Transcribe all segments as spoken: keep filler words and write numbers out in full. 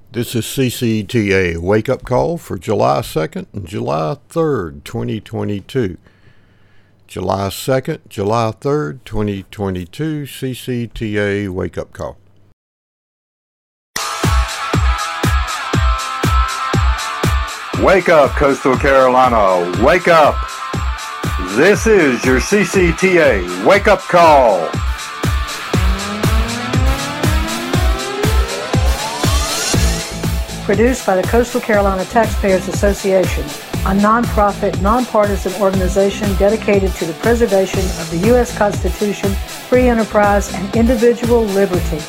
This is C C T A Wake-Up Call for July second and July third, twenty twenty-two. July second, July third, twenty twenty-two, C C T A Wake-Up Call. Wake up, Coastal Carolina. Wake up. This is your C C T A Wake-Up Call. Produced by the Coastal Carolina Taxpayers Association, a nonprofit, nonpartisan organization dedicated to the preservation of the U S Constitution, free enterprise, and individual liberty.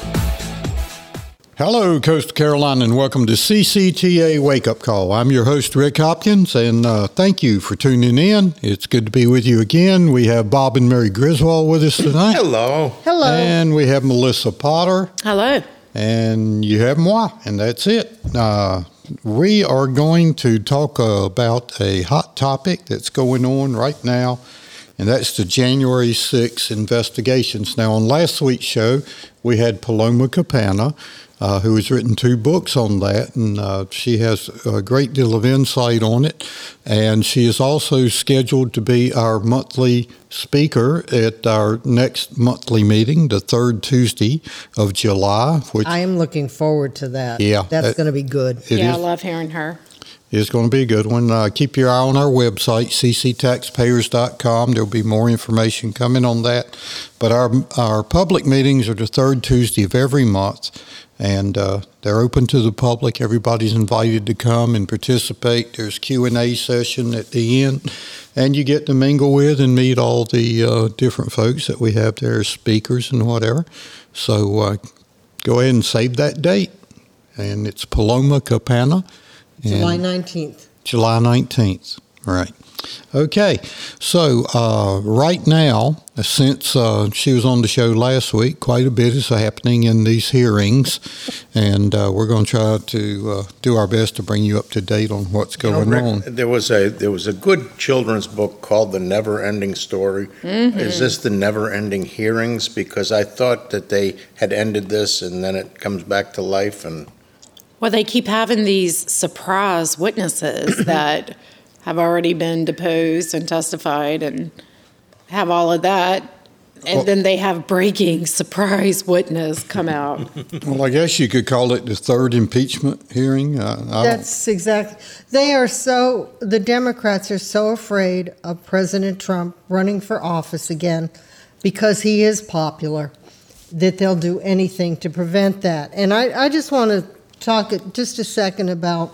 Hello, Coastal Carolina, and welcome to C C T A Wake-Up Call. I'm your host, Rick Hopkins, and uh, thank you for tuning in. It's good to be with you again. We have Bob and Mary Griswold with us tonight. Hello. Hello. And we have Melissa Potter. Hello. And you have moi, and that's it. Uh, we are going to talk uh, about a hot topic that's going on right now, and that's the January sixth investigations. Now, on last week's show, we had Paloma Capanna, uh, who has written two books on that, and uh, she has a great deal of insight on it. And she is also scheduled to be our monthly speaker at our next monthly meeting, the third Tuesday of July. Which I am looking forward to that. Yeah. That's going to be good. It yeah, is, I love hearing her. It's going to be a good one. Uh, keep your eye on our website, c c taxpayers dot com. There'll be more information coming on that. But our our public meetings are the third Tuesday of every month, and uh, they're open to the public. Everybody's invited to come and participate. There's Q and A session at the end, and you get to mingle with and meet all the uh, different folks that we have there as speakers and whatever. So uh, go ahead and save that date, and it's Paloma Capanna. July nineteenth. July nineteenth, right. Okay, so uh, right now, since uh, she was on the show last week, quite a bit is happening in these hearings, and uh, we're going to try to uh, do our best to bring you up to date on what's going you know, Rick, on. There was a there was a good children's book called The Never Ending Story. Mm-hmm. Is this the Never Ending Hearings? Because I thought that they had ended this, and then it comes back to life. And Well, they keep having these surprise witnesses that have already been deposed and testified and have all of that. And Well- then they have breaking surprise witness come out. Well, I guess you could call it the third impeachment hearing. Uh, I That's exactly. They are so, the Democrats are so afraid of President Trump running for office again because he is popular that they'll do anything to prevent that. And I, I just want to talk just a second about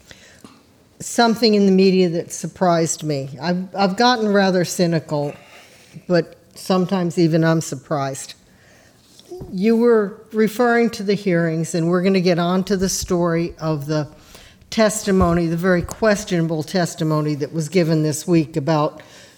something in the media that surprised me. I've, I've gotten rather cynical, but sometimes even I'm surprised. You were referring to the hearings, and we're going to get on to the story of the testimony, the very questionable testimony that was given this week about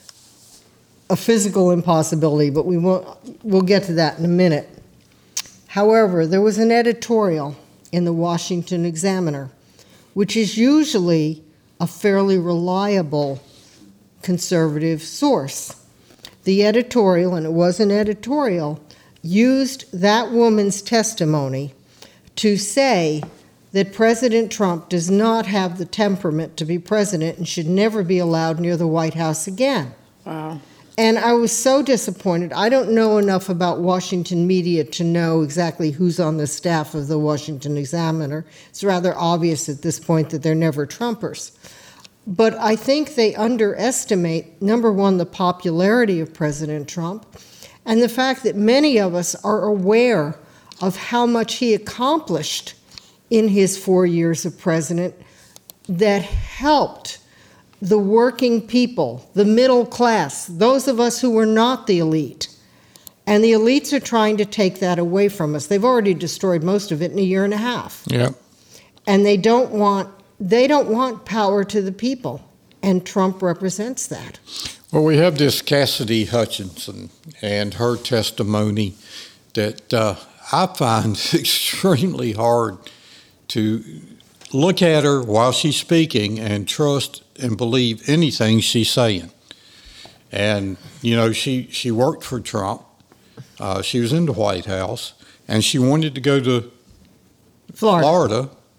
a physical impossibility, but we won't, we'll get to that in a minute. However, there was an editorial in the Washington Examiner, which is usually a fairly reliable conservative source. The editorial, and it was an editorial, used that woman's testimony to say that President Trump does not have the temperament to be president and should never be allowed near the White House again. Wow. And I was so disappointed. I don't know enough about Washington media to know exactly who's on the staff of the Washington Examiner. It's rather obvious at this point that they're never Trumpers. But I think they underestimate, number one, the popularity of President Trump, and the fact that many of us are aware of how much he accomplished in his four years of president that helped the working people, the middle class, those of us who were not the elite. And the elites are trying to take that away from us. They've already destroyed most of it in a year and a half. Yeah. And they don't want they don't want power to the people. And Trump represents that. Well, we have this Cassidy Hutchinson and her testimony that uh, I find extremely hard to look at her while she's speaking and trust and believe anything she's saying. And, you know, she, she worked for Trump. Uh, she was in the White House, and she wanted to go to Florida. Florida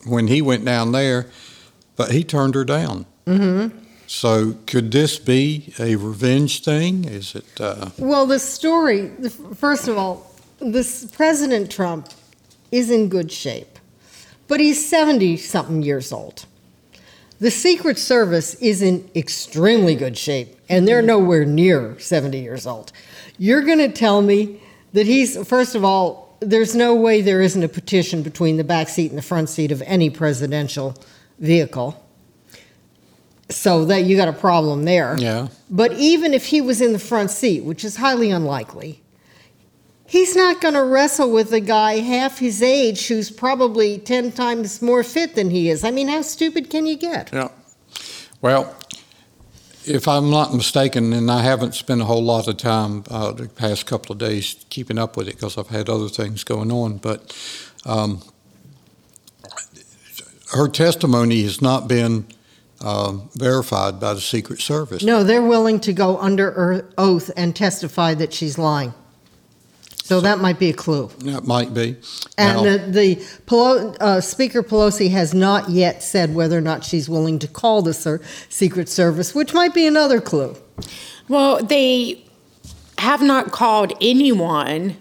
when he went down there, but he turned her down. Mm-hmm. So could this be a revenge thing? Is it? Uh... Well, the story, first of all, this President Trump is in good shape, but he's seventy-something years old. The Secret Service is in extremely good shape, and they're nowhere near seventy years old. You're going to tell me that he's, first of all, there's no way there isn't a petition between the back seat and the front seat of any presidential vehicle. So that you got a problem there. Yeah. But even if he was in the front seat, which is highly unlikely, he's not going to wrestle with a guy half his age who's probably ten times more fit than he is. I mean, how stupid can you get? Yeah. Well, if I'm not mistaken, and I haven't spent a whole lot of time uh, the past couple of days keeping up with it because I've had other things going on, but um, her testimony has not been Uh, verified by the Secret Service. No, they're willing to go under oath and testify that she's lying. So, so that might be a clue. That might be. And now, the, the Pelo- uh, Speaker Pelosi has not yet said whether or not she's willing to call the Ser- Secret Service, which might be another clue. Well, they have not called anyone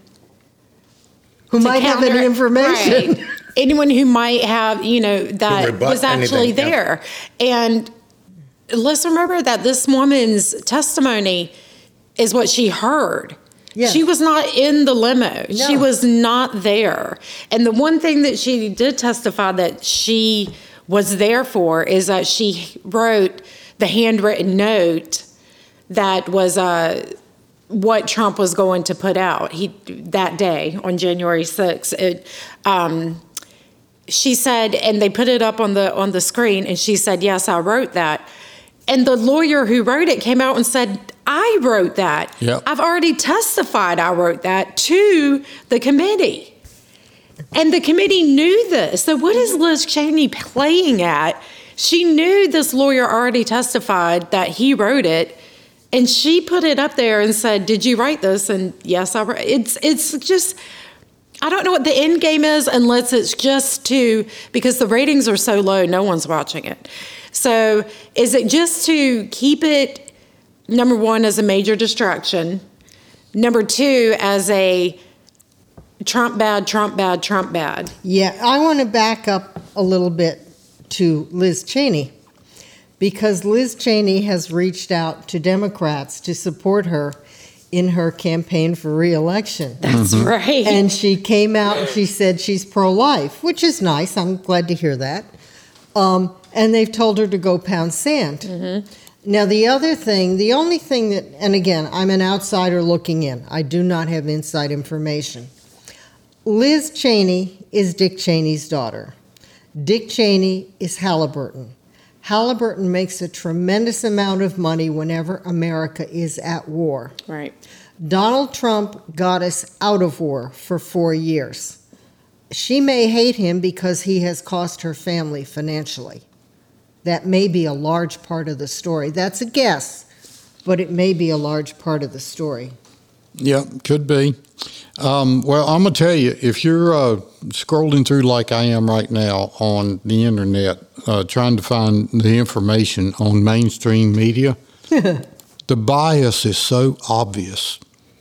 who might counter, have any information. Right. Anyone who might have, you know, that was actually anything, there. Yeah. And let's remember that this woman's testimony is what she heard. Yeah. She was not in the limo. No. She was not there. And the one thing that she did testify that she was there for is that she wrote the handwritten note that was uh, what Trump was going to put out he that day on January sixth. It, um, she said, and they put it up on the on the screen, and she said, yes, I wrote that. And the lawyer who wrote it came out and said, I wrote that. Yep. I've already testified I wrote that to the committee. And the committee knew this. So what is Liz Cheney playing at? She knew this lawyer already testified that he wrote it, and she put it up there and said, did you write this? And yes, I wrote it. It's, it's just... I don't know what the end game is unless it's just to, because the ratings are so low, no one's watching it. So is it just to keep it, number one, as a major distraction, number two, as a Trump bad, Trump bad, Trump bad? Yeah, I want to back up a little bit to Liz Cheney, because Liz Cheney has reached out to Democrats to support her in her campaign for re-election. That's mm-hmm. right. And she came out and she said she's pro-life, which is nice. I'm glad to hear that. Um, and they've told her to go pound sand. Mm-hmm. Now, the other thing, the only thing that, and again, I'm an outsider looking in. I do not have inside information. Liz Cheney is Dick Cheney's daughter. Dick Cheney is Halliburton. Halliburton makes a tremendous amount of money whenever America is at war. Right. Donald Trump got us out of war for four years. She may hate him because he has cost her family financially. That may be a large part of the story. That's a guess, but it may be a large part of the story. Yeah, could be. Um, well, I'm going to tell you, if you're uh, scrolling through like I am right now on the internet, uh, trying to find the information on mainstream media, the bias is so obvious,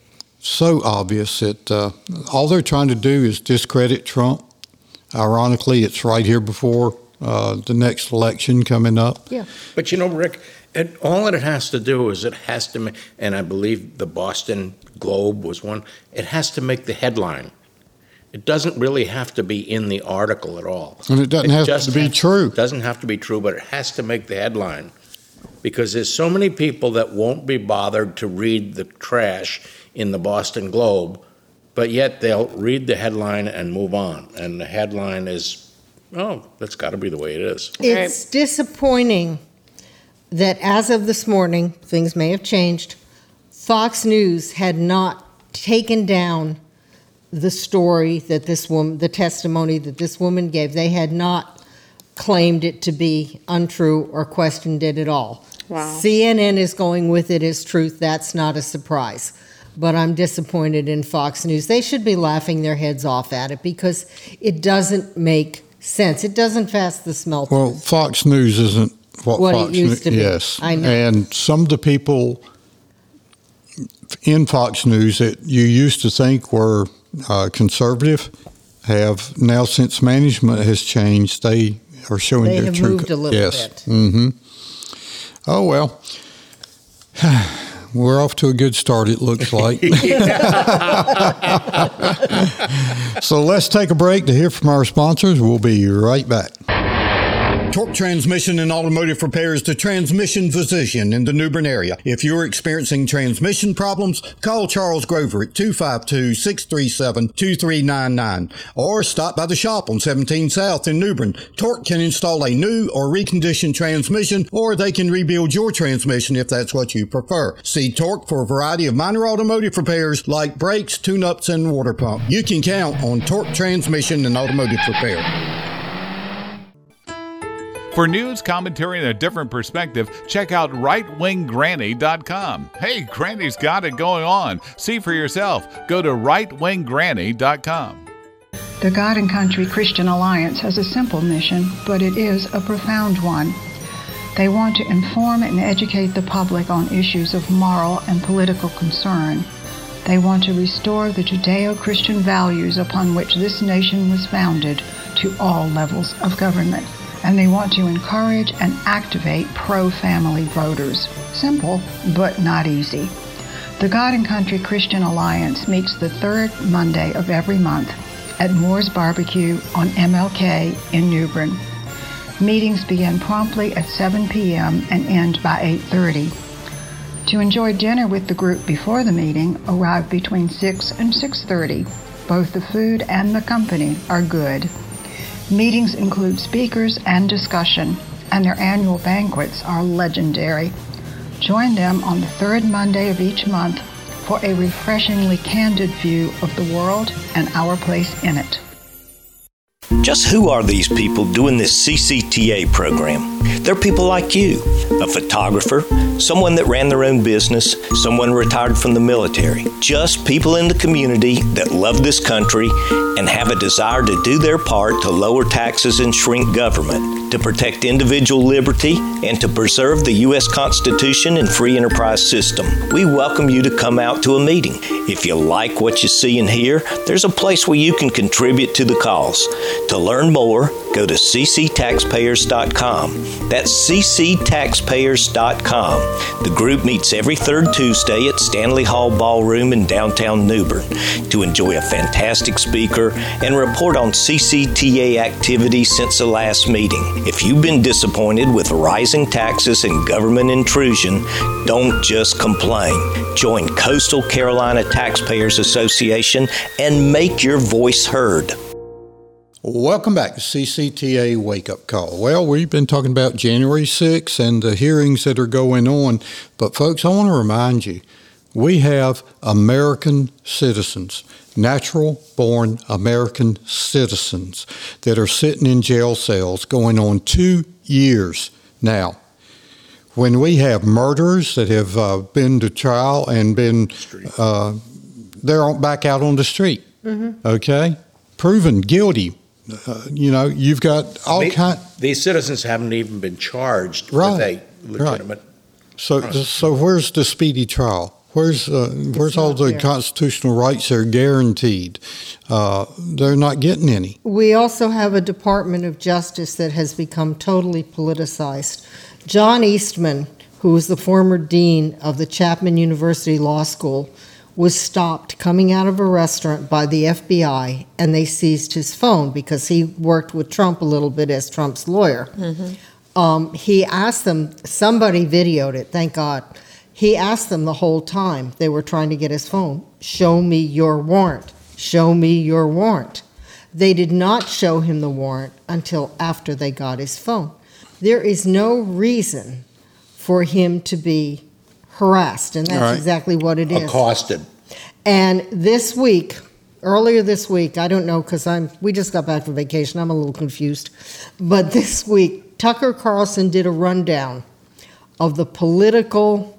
so obvious that uh, all they're trying to do is discredit Trump. Ironically, it's right here before uh, the next election coming up. Yeah. But you know, Rick, it, all that it has to do is it has to make, and I believe the Boston Globe was one, it has to make the headline. It doesn't really have to be in the article at all. And it doesn't it have to be has, true. It doesn't have to be true, but it has to make the headline. Because there's so many people that won't be bothered to read the trash in the Boston Globe, but yet they'll read the headline and move on. And the headline is, oh, that's got to be the way it is. It's right. Disappointing that as of this morning, things may have changed, Fox News had not taken down the story that this woman, the testimony that this woman gave. They had not claimed it to be untrue or questioned it at all. Wow. C N N is going with it as truth. That's not a surprise. But I'm disappointed in Fox News. They should be laughing their heads off at it because it doesn't make sense. It doesn't pass the smell test. Well, Fox News isn't what, What it Fox used to be. Yes, I know. And some of the people in Fox News that you used to think were uh, conservative have now, since management has changed, they are showing They their have true. moved a little yes. bit. Mm-hmm. Oh well. We're off to a good start, it looks like. So let's take a break to hear from our sponsors. We'll be right back. Torque Transmission and Automotive Repair is the transmission physician in the New Bern area. If you're experiencing transmission problems, call Charles Grover at two five two, six three seven, two three nine nine or stop by the shop on seventeen South in New Bern. Torque can install a new or reconditioned transmission, or they can rebuild your transmission if that's what you prefer. See Torque for a variety of minor automotive repairs like brakes, tune-ups, and water pump. You can count on Torque Transmission and Automotive Repair. For news, commentary, and a different perspective, check out right wing granny dot com. Hey, Granny's got it going on. See for yourself. Go to right wing granny dot com. The God and Country Christian Alliance has a simple mission, but it is a profound one. They want to inform and educate the public on issues of moral and political concern. They want to restore the Judeo-Christian values upon which this nation was founded to all levels of government. And they want to encourage and activate pro-family voters. Simple, but not easy. The God and Country Christian Alliance meets the third Monday of every month at Moore's Barbecue on M L K in New Bern. Meetings begin promptly at seven p.m. and end by eight thirty. To enjoy dinner with the group before the meeting, arrive between six and six thirty. Both the food and the company are good. Meetings include speakers and discussion, and their annual banquets are legendary. Join them on the third Monday of each month for a refreshingly candid view of the world and our place in it. Just who are these people doing this C C T A program? They're people like you, a photographer, someone that ran their own business, someone retired from the military. Just people in the community that love this country and have a desire to do their part to lower taxes and shrink government, to protect individual liberty, and to preserve the U S Constitution and free enterprise system. We welcome you to come out to a meeting. If you like what you see and hear, there's a place where you can contribute to the cause. To learn more, go to c c taxpayers dot com. That's c c taxpayers dot com. The group meets every third Tuesday at Stanley Hall Ballroom in downtown New Bern to enjoy a fantastic speaker and report on C C T A activities since the last meeting. If you've been disappointed with rising taxes and government intrusion, don't just complain. Join Coastal Carolina Taxpayers Association and make your voice heard. Welcome back to C C T A Wake Up Call. Well, we've been talking about January sixth and the hearings that are going on, but folks, I want to remind you, we have American citizens, natural-born American citizens that are sitting in jail cells going on two years now. When we have murderers that have uh, been to trial and been, uh, they're on, back out on the street, mm-hmm. okay, proven guilty. Uh, you know, you've got all kind. These citizens haven't even been charged right, with a legitimate. Right. So, so where's the speedy trial? Where's uh, where's all the there. constitutional rights that are guaranteed? Uh, they're not getting any. We also have a Department of Justice that has become totally politicized. John Eastman, who was the former dean of the Chapman University Law School, was stopped coming out of a restaurant by the F B I, and they seized his phone because he worked with Trump a little bit as Trump's lawyer. Mm-hmm. Um, he asked them, somebody videoed it, thank God. He asked them the whole time they were trying to get his phone, show me your warrant, show me your warrant. They did not show him the warrant until after they got his phone. There is no reason for him to be harassed, and that's right. exactly what it is. Accosted. And this week, earlier this week, I don't know because I'm we just got back from vacation, I'm a little confused, but this week, Tucker Carlson did a rundown of the political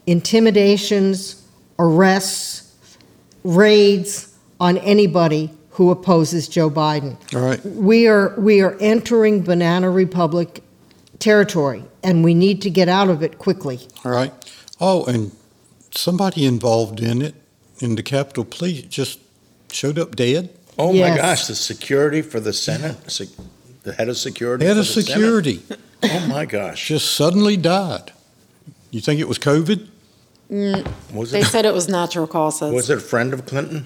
intimidations, arrests, raids on anybody who opposes Joe Biden. All right. We are we are entering Banana Republic territory, and we need to get out of it quickly. All right. Oh, and somebody involved in it, in the Capitol Police, just showed up dead. Oh Yes. my gosh, the security for the Senate, sec- the head of security. Head for of the security Senate. Oh my gosh. just suddenly died. You think it was COVID? Mm, Was they it, said it was natural causes. was it a friend of Clinton?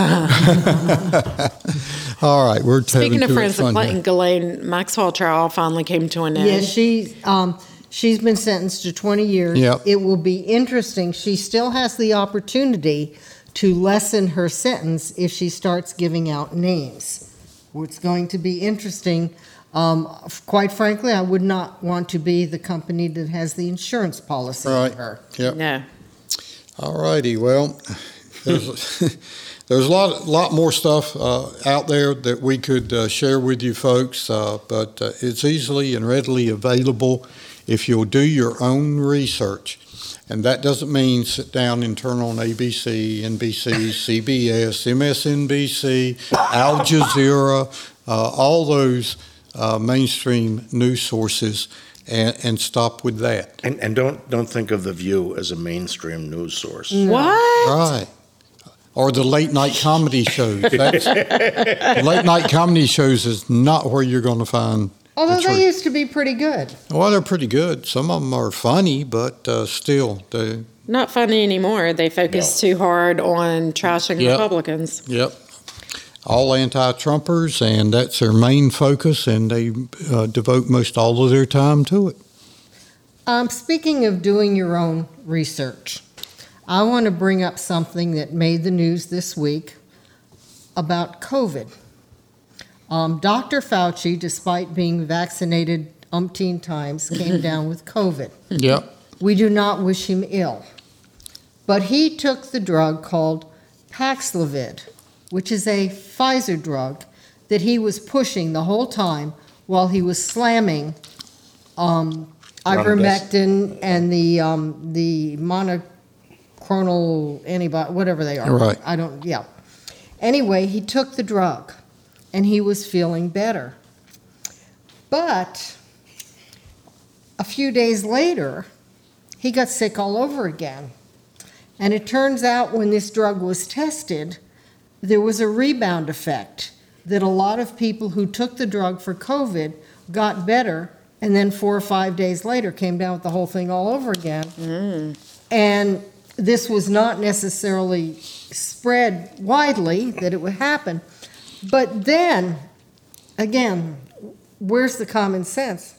All right, we're Speaking having of too friends much of fun Clinton, here. Ghislaine Maxwell trial finally came to an end. Yes, she um, she's been sentenced to twenty years. Yep. It will be interesting. She still has the opportunity to lessen her sentence if she starts giving out names. It's going to be interesting. Um, quite frankly, I would not want to be the company that has the insurance policy Right. for her. Yep. No. All righty. Well, there's, there's a lot, lot more stuff uh, out there that we could uh, share with you folks, uh, but uh, it's easily and readily available if you'll do your own research. And that doesn't mean sit down and turn on A B C, N B C, C B S, M S N B C, Al Jazeera, uh, all those uh, mainstream news sources, and, and stop with that. And, and don't don't think of The View as a mainstream news source. What? Right. Or the late night comedy shows. That's, the late night comedy shows is not where you're going to find. Although the they truth. used to be pretty good. Well, they're pretty good. Some of them are funny, but uh, still, they. Not funny anymore. They focus too hard on trashing Yep. Republicans. Yep. All anti-Trumpers, and that's their main focus, and they uh, devote most all of their time to it. Um, speaking of doing your own research, I want to bring up something that made the news this week about COVID. Um, Doctor Fauci, despite being vaccinated umpteen times, came down with COVID. Yep. We do not wish him ill. But he took the drug called Paxlovid, which is a Pfizer drug that he was pushing the whole time while he was slamming um, ivermectin and the um, the monoclonal antibody, whatever they are. Right. I don't. Yeah. Anyway, he took the drug, and he was feeling better. But a few days later, he got sick all over again. And it turns out when this drug was tested, there was a rebound effect, that a lot of people who took the drug for COVID got better, and then four or five days later came down with the whole thing all over again. Mm. And this was not necessarily spread widely that it would happen. But then, again, where's the common sense?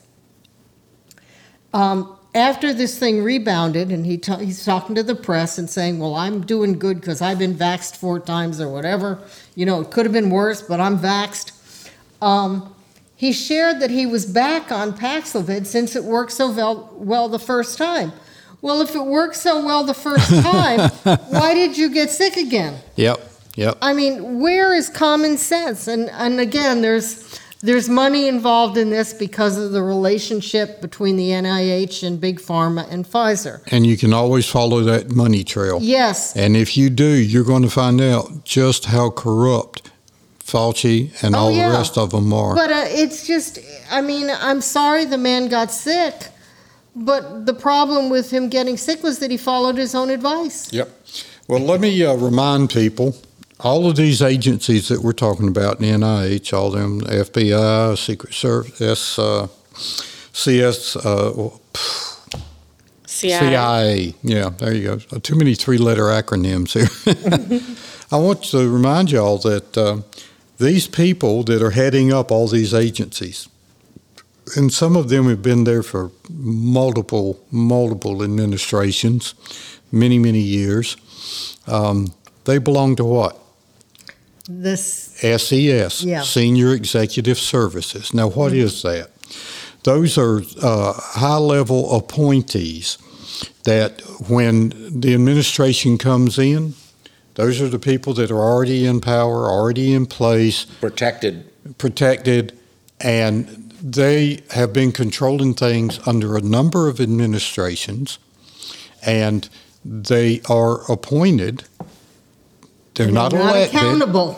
Um, after this thing rebounded, and he ta- he's talking to the press and saying, well, I'm doing good because I've been vaxxed four times or whatever. You know, it could have been worse, but I'm vaxxed. Um, he shared that he was back on Paxlovid since it worked so well, well the first time. Well, if it worked so well the first time, why did you get sick again? Yep. Yep. I mean, where is common sense? And and again, there's there's money involved in this because of the relationship between the N I H and Big Pharma and Pfizer. And you can always follow that money trail. Yes. And if you do, you're going to find out just how corrupt Fauci and Oh, all yeah. the rest of them are. But uh, it's just, I mean, I'm sorry the man got sick, but the problem with him getting sick was that he followed his own advice. Yep. Well, let me uh, remind people, all of these agencies that we're talking about, the N I H, all them, F B I, Secret Service, uh, C S, uh, C I A. C I A. Yeah, there you go. Uh, Too many three-letter acronyms here. I want to remind y'all that uh, these people that are heading up all these agencies, and some of them have been there for multiple, multiple administrations, many, many years. Um, they belong to what? This, S E S, Yeah. Senior Executive Services. Now, what Mm-hmm. is that? Those are uh, high-level appointees that when the administration comes in, those are the people that are already in power, already in place, Protected. protected, and they have been controlling things under a number of administrations, and they are appointed. They're not not elected. accountable.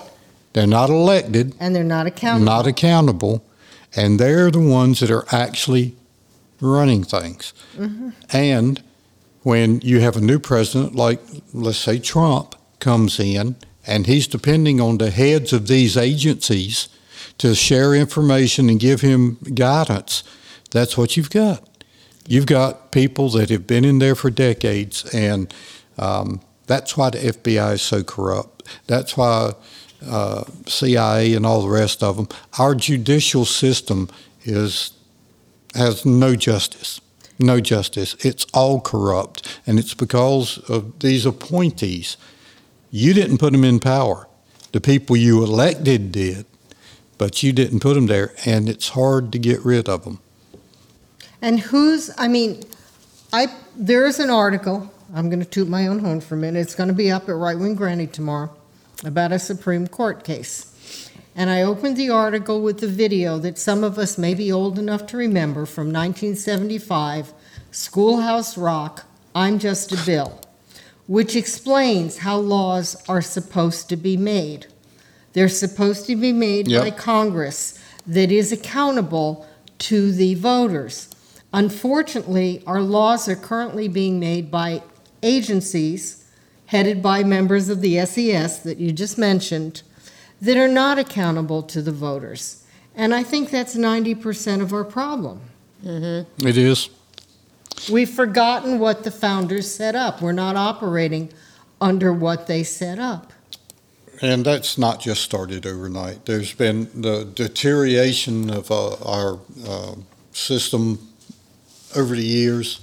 They're not elected. And they're not accountable. Not accountable. And they're the ones that are actually running things. Mm-hmm. And when you have a new president, like, let's say, Trump comes in, and he's depending on the heads of these agencies to share information and give him guidance, that's what you've got. You've got people that have been in there for decades, and um, that's why the F B I is so corrupt. That's why uh, C I A and all the rest of them. Our judicial system is has no justice. No justice. It's all corrupt, and it's because of these appointees. You didn't put them in power. The people you elected did, but you didn't put them there, and it's hard to get rid of them. And who's, I mean, I there is an article, I'm going to toot my own horn for a minute, it's going to be up at Right Wing Granny tomorrow, about a Supreme Court case. And I opened the article with the video that some of us may be old enough to remember from nineteen seventy-five, Schoolhouse Rock, I'm Just a Bill, which explains how laws are supposed to be made. They're supposed to be made yep. by Congress that is accountable to the voters. Unfortunately, our laws are currently being made by agencies headed by members of the S E S that you just mentioned that are not accountable to the voters. And I think that's ninety percent of our problem. Mm-hmm. It is. We've forgotten what the founders set up. We're not operating under what they set up. And that's not just started overnight. There's been the deterioration of uh, our uh, system over the years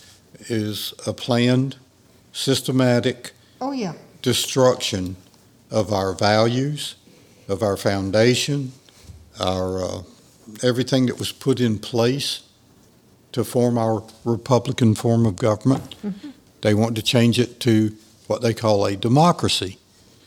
is a planned, systematic oh, yeah. destruction of our values, of our foundation, our uh, everything that was put in place to form our Republican form of government. Mm-hmm. They want to change it to what they call a democracy.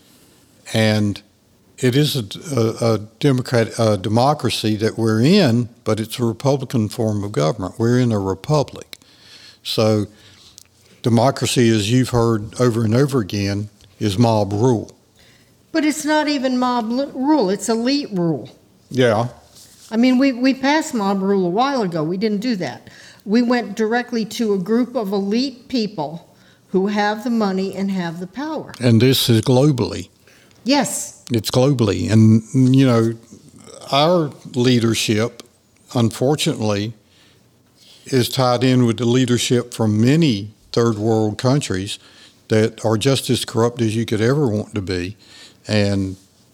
And it is a, a, a democratic a democracy that we're in, but it's a Republican form of government. We're in a republic. So democracy, as you've heard over and over again, is mob rule. But it's not even mob rule. It's elite rule. Yeah. I mean, we, we passed mob rule a while ago. We didn't do that. We went directly to a group of elite people who have the money and have the power. And this is globally. Yes. It's globally. And, you know, our leadership, unfortunately, is tied in with the leadership from many third world countries that are just as corrupt as you could ever want to be. And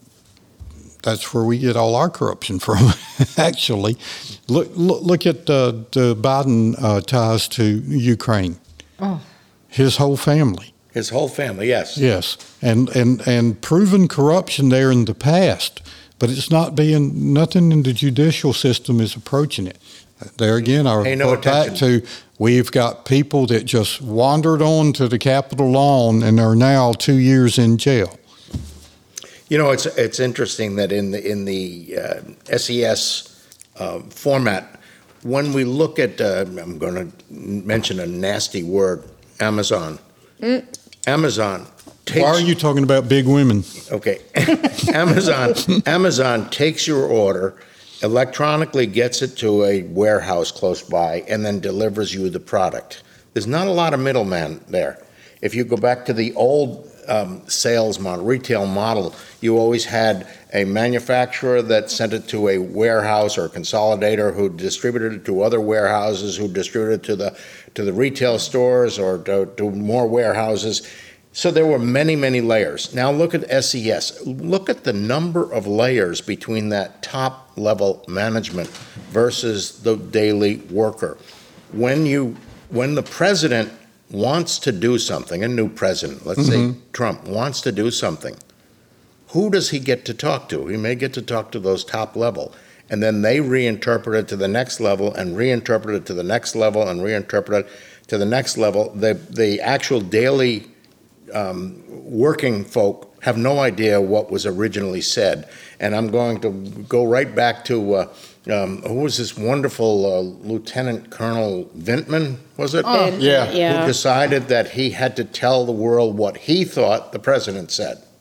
that's where we get all our corruption from, actually. Look look, look at uh, the Biden uh, ties to Ukraine. Oh. His whole family. His whole family, yes. Yes, and, and, and proven corruption there in the past, but it's not being, nothing in the judicial system is approaching it. There again, I Pay no report back to, we've got people that just wandered onto the Capitol lawn and are now two years in jail. You know, it's it's interesting that in the in the uh, S E S uh, format, when we look at, uh, I'm going to mention a nasty word, Amazon. Mm. Amazon takes... Why are you talking about big women? Okay. Amazon Amazon takes your order, electronically gets it to a warehouse close by, and then delivers you the product. There's not a lot of middlemen there. If you go back to the old um, sales model, retail model, you always had a manufacturer that sent it to a warehouse or a consolidator who distributed it to other warehouses, who distributed it to the to the retail stores or to, to more warehouses. So there were many, many layers. Now look at S E S. Look at the number of layers between that top level management versus the daily worker. When you, when the president wants to do something, a new president, let's mm-hmm. say Trump wants to do something, who does he get to talk to? He may get to talk to those top level. And then they reinterpret it to the next level and reinterpret it to the next level and reinterpret it to the next level. The, the actual daily um, working folk have no idea what was originally said. And I'm going to go right back to, uh, um, who was this wonderful uh, Lieutenant Colonel Vintman, was it? Oh, yeah. yeah. Who decided that he had to tell the world what he thought the president said.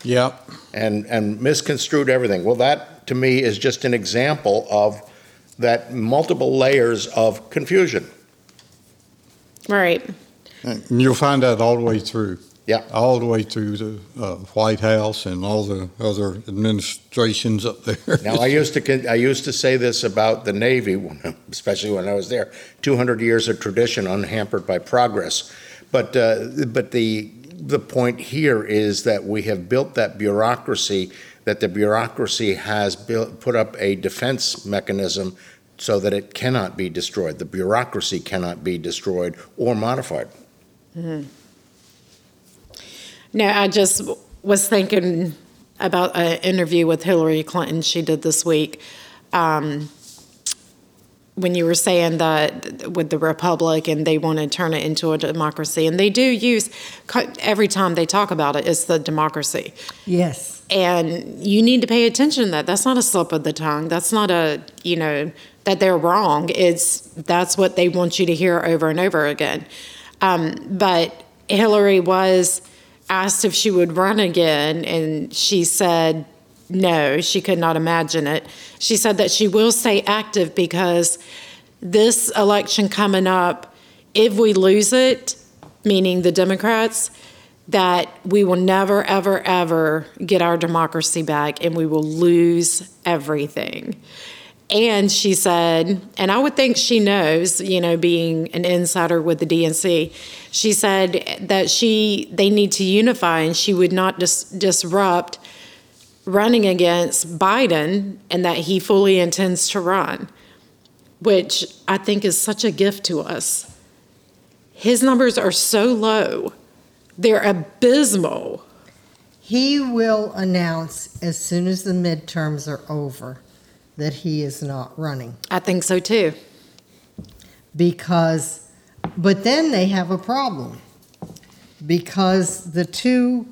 Yep. And, and misconstrued everything. Well, that, to me, is just an example of that multiple layers of confusion. Right. And you'll find that all the way through. Yeah. All the way through the uh, White House and all the other administrations up there. Now, I used to I used to say this about the Navy, especially when I was there, two hundred years of tradition unhampered by progress. But uh, but the the point here is that we have built that bureaucracy, that the bureaucracy has built, put up a defense mechanism so that it cannot be destroyed. The bureaucracy cannot be destroyed or modified. Mm-hmm. No, I just was thinking about an interview with Hillary Clinton she did this week. Um, when you were saying that with the Republic and they want to turn it into a democracy, and they do use, every time they talk about it, it's the democracy. Yes. And you need to pay attention to that. That's not a slip of the tongue. That's not a, you know, that they're wrong. It's, that's what they want you to hear over and over again. Um, but Hillary was asked if she would run again, and she said no, she could not imagine it. She said that she will stay active because this election coming up, if we lose it, meaning the Democrats, that we will never, ever, ever get our democracy back, and we will lose everything. And she said, and I would think she knows, you know, being an insider with the D N C, she said that she they need to unify, and she would not dis- disrupt running against Biden, and that he fully intends to run, which I think is such a gift to us. His numbers are so low. They're abysmal. He will announce as soon as the midterms are over that he is not running. I think so too. Because, but then they have a problem. Because the two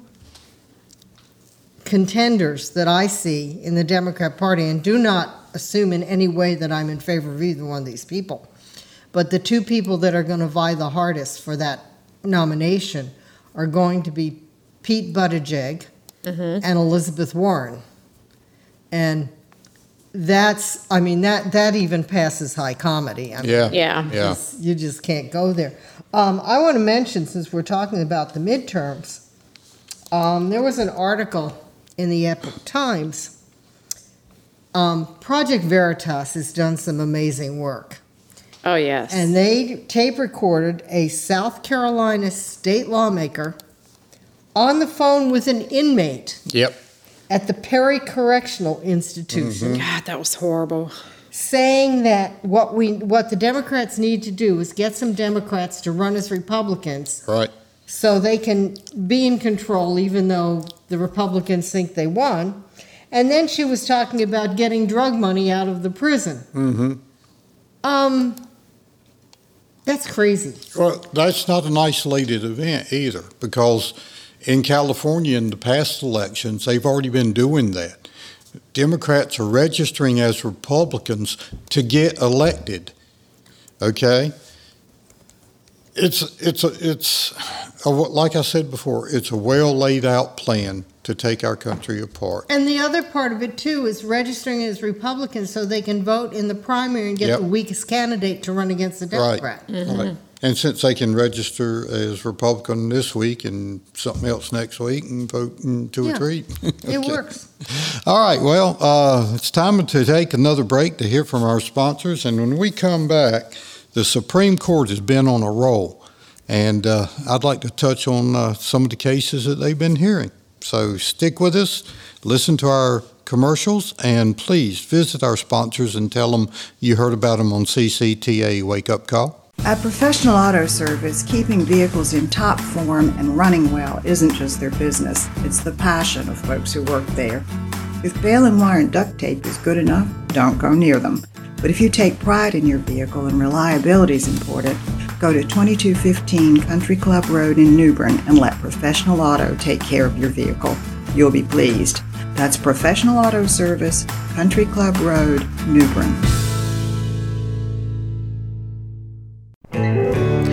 contenders that I see in the Democrat Party, and do not assume in any way that I'm in favor of either one of these people, but the two people that are going to vie the hardest for that nomination are going to be Pete Buttigieg mm-hmm. and Elizabeth Warren. And that's, I mean, that, that even passes high comedy. I mean, yeah. Yeah. You just, you just can't go there. Um, I want to mention, since we're talking about the midterms, um, there was an article in the Epoch Times. Um, Project Veritas has done some amazing work. Oh, yes. And they tape recorded a South Carolina state lawmaker on the phone with an inmate. Yep. At the Perry Correctional Institution. Mm-hmm. God, that was horrible. Saying that what we, what the Democrats need to do is get some Democrats to run as Republicans. Right. So they can be in control even though the Republicans think they won. And then she was talking about getting drug money out of the prison. Mm-hmm. Um, that's crazy. Well, that's not an isolated event either, because in California, in the past elections, they've already been doing that. Democrats are registering as Republicans to get elected. Okay? It's it's a, it's a, like I said before, it's a well laid out plan to take our country apart. And the other part of it too is registering as Republicans so they can vote in the primary and get Yep. the weakest candidate to run against the Democrat. Right. Mm-hmm. Right. And since they can register as Republican this week and something else next week and vote in two Yeah. or three. It works. All right. Well, uh, it's time to take another break to hear from our sponsors. And when we come back, the Supreme Court has been on a roll. And uh, I'd like to touch on uh, some of the cases that they've been hearing. So stick with us, listen to our commercials, and please visit our sponsors and tell them you heard about them on C C T A Wake Up Call. At Professional Auto Service, keeping vehicles in top form and running well isn't just their business, it's the passion of folks who work there. If bail and wire and duct tape is good enough, don't go near them. But if you take pride in your vehicle and reliability is important, go to twenty-two fifteen Country Club Road in New Bern and let Professional Auto take care of your vehicle. You'll be pleased. That's Professional Auto Service, Country Club Road, New Bern.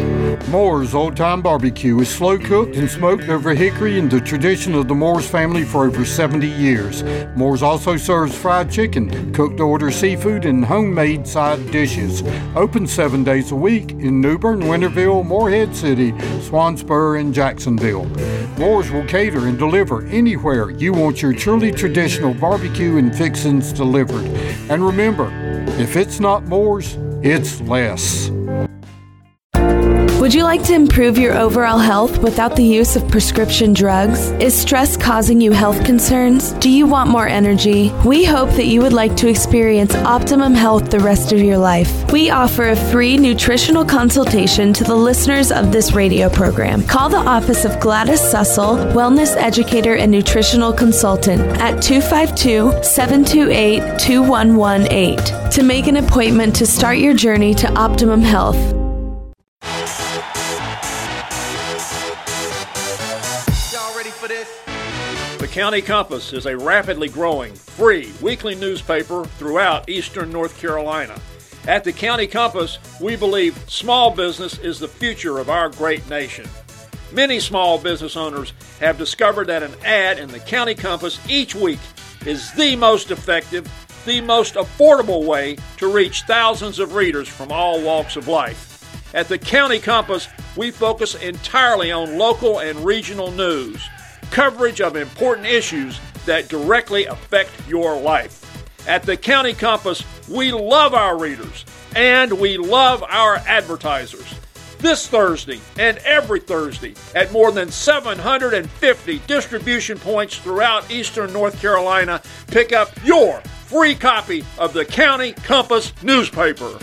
Moore's Old Time Barbecue is slow cooked and smoked over hickory in the tradition of the Moore's family for over seventy years. Moore's also serves fried chicken, cooked to order seafood, and homemade side dishes. Open seven days a week in New Bern, Winterville, Morehead City, Swansboro, and Jacksonville. Moore's will cater and deliver anywhere you want your truly traditional barbecue and fixings delivered. And remember, if it's not Moore's, it's less. Would you like to improve your overall health without the use of prescription drugs? Is stress causing you health concerns? Do you want more energy? We hope that you would like to experience optimum health the rest of your life. We offer a free nutritional consultation to the listeners of this radio program. Call the office of Gladys Sussel, Wellness Educator and Nutritional Consultant at two five two, seven two eight, two one one eight to make an appointment to start your journey to optimum health. The County Compass is a rapidly growing, free, weekly newspaper throughout eastern North Carolina. At the County Compass, we believe small business is the future of our great nation. Many small business owners have discovered that an ad in the County Compass each week is the most effective, the most affordable way to reach thousands of readers from all walks of life. At the County Compass, we focus entirely on local and regional news, coverage of important issues that directly affect your life. At the County Compass, we love our readers and we love our advertisers. This Thursday and every Thursday at more than seven hundred fifty distribution points throughout eastern North Carolina, pick up your free copy of the County Compass newspaper.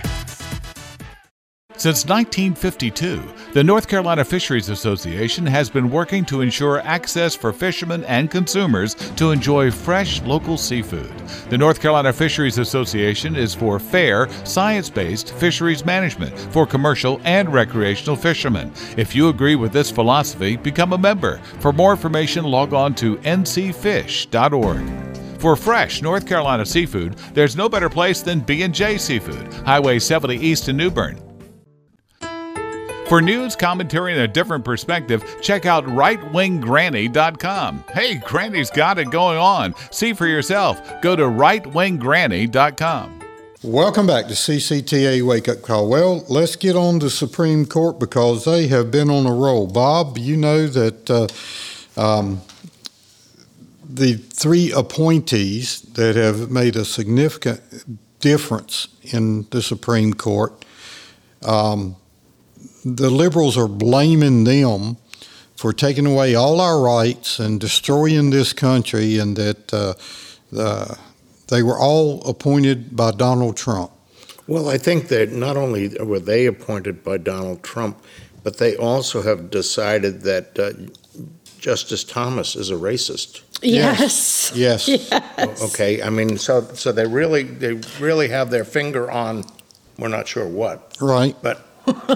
Since nineteen fifty-two, the North Carolina Fisheries Association has been working to ensure access for fishermen and consumers to enjoy fresh local seafood. The North Carolina Fisheries Association is for fair, science-based fisheries management for commercial and recreational fishermen. If you agree with this philosophy, become a member. For more information, log on to n c fish dot org. For fresh North Carolina seafood, there's no better place than B and J Seafood, Highway seventy East in New Bern. For news, commentary, and a different perspective, check out right wing granny dot com. Hey, Granny's got it going on. See for yourself. Go to right wing granny dot com. Welcome back to C C T A Wake Up Call. Well, let's get on to Supreme Court because they have been on a roll. Bob, you know that uh, um, the three appointees that have made a significant difference in the Supreme Court, um, the liberals are blaming them for taking away all our rights and destroying this country, and that uh, the, they were all appointed by Donald Trump. Well, I think that not only were they appointed by Donald Trump, but they also have decided that uh, Justice Thomas is a racist. Yes. Yes. Yes. Okay. I mean, so so they really they really have their finger on, we're not sure what. Right. But.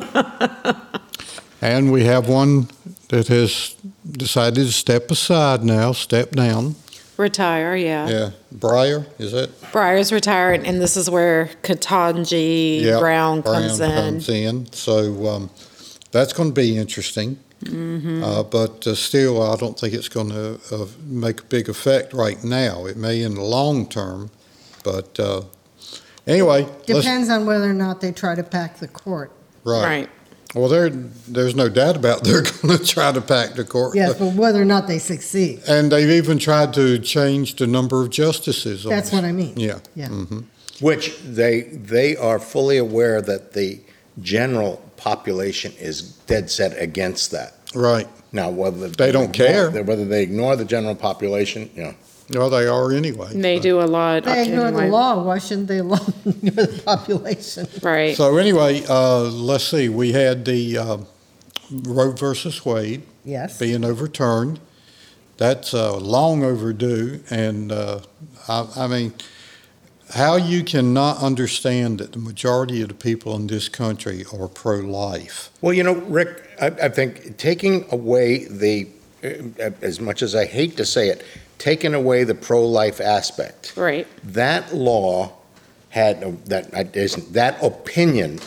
And we have one that has decided to step aside now, step down. Retire, yeah. Yeah. Breyer, is that? Breyer's retired, and this is where Ketanji Yep, Brown comes Brown in. comes in. So um, that's going to be interesting. Mm-hmm. Uh, but uh, still, I don't think it's going to uh, make a big effect right now. It may in the long term, but uh, anyway. Depends on whether or not they try to pack the court. Right. Right. Well, there, there's no doubt about they're going to try to pack the court. Yes, but whether or not they succeed. And they've even tried to change the number of justices. on That's this. what I mean. Yeah. Yeah. Mm-hmm. Which they they are fully aware that the general population is dead set against that. Right. Now, whether They don't care. whether they ignore the general population, you know. Well, they are anyway. They do a lot. They ignore anyway. the law. Why shouldn't they ignore the population? Right. So anyway, uh, let's see. We had the uh, Roe versus Wade Yes. being overturned. That's uh, long overdue. And uh, I, I mean, how you cannot understand that the majority of the people in this country are pro-life. Well, you know, Rick, I, I think taking away the, uh, as much as I hate to say it, taking away the pro-life aspect. Right. That law had, that, that opinion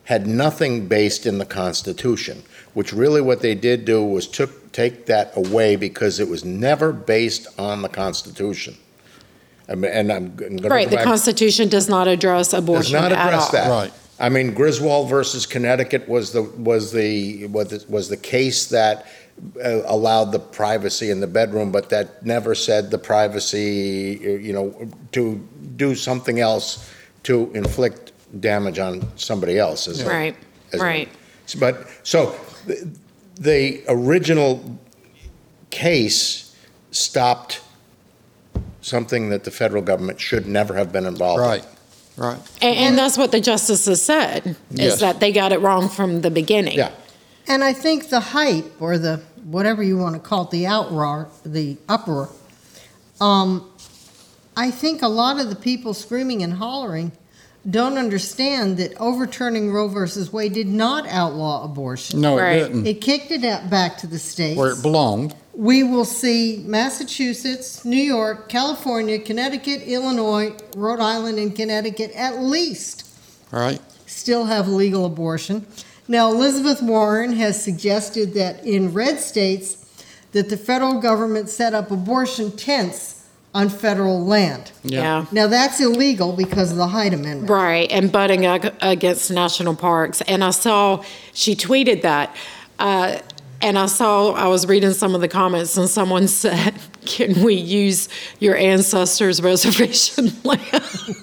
had nothing based in the Constitution, which really what they did do was took take that away because it was never based on the Constitution. I mean, and I'm, I'm going right. The Constitution does not address abortion does not address at all. that. Right. I mean, Griswold versus Connecticut was the was the was the, was the case that uh, allowed the privacy in the bedroom, but that never said the privacy, you know, to do something else to inflict damage on somebody else. As right. A, as right. A, but so the, the original case stopped something that the federal government should never have been involved Right. in. Right. And, and that's what the justices said, is Yes. that they got it wrong from the beginning. Yeah. And I think the hype, or the whatever you want to call it, the outroar, the uproar, um, I think a lot of the people screaming and hollering don't understand that overturning Roe versus Wade did not outlaw abortion. No, it Right. didn't. It kicked it out back to the states. Where it belonged. We will see Massachusetts, New York, California, Connecticut, Illinois, Rhode Island, and Connecticut at least Right. still have legal abortion. Now, Elizabeth Warren has suggested that in red states that the federal government set up abortion tents on federal land. Yeah. Yeah. Now, that's illegal because of the Hyde Amendment. Right, and butting ag- against national parks. And I saw, she tweeted that. Uh, and I saw, I was reading some of the comments, and someone said, can we use your ancestors' reservation land?